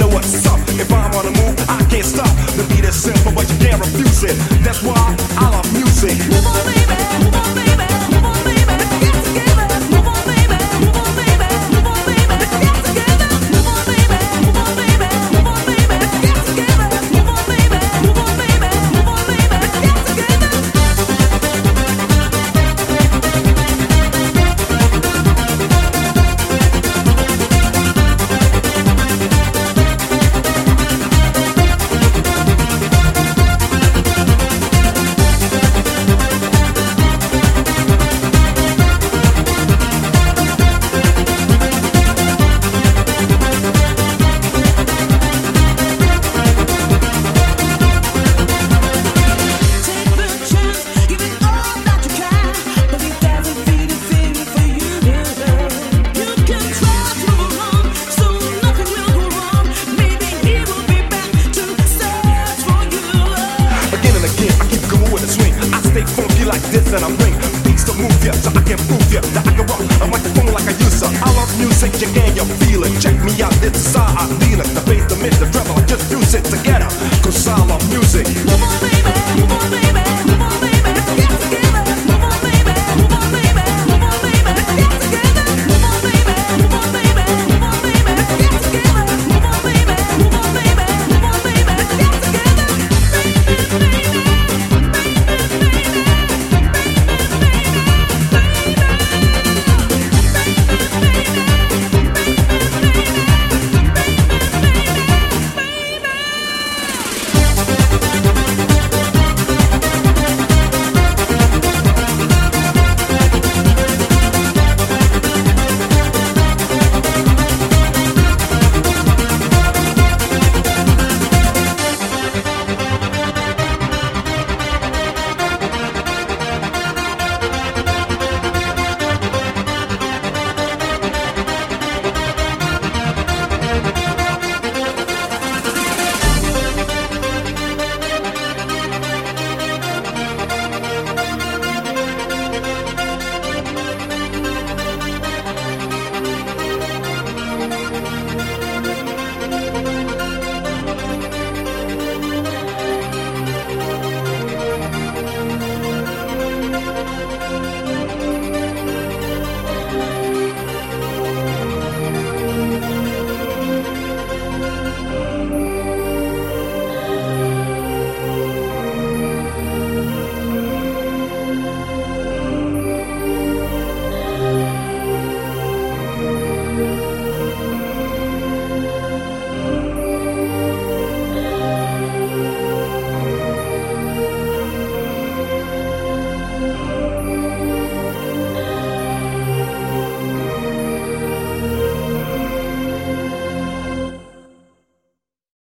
know what's up. If I'm on the move, I can't stop. The beat is simple, but you can't refuse it. That's why I love music. Move on, baby. Move on, baby. Move on, baby. Let's get together. Move on, baby. Move on, baby. Move on, baby. Let's get together. Move on, baby. Move on, baby. Move on, baby. Let's get together. Move on, baby. Move on, baby. Move on, baby. Let's get together. Like this and I bring beats to move ya, so I can prove ya that I can rock a microphone like I used to. I love music, you can, you feel it. Check me out, this is how I feel it.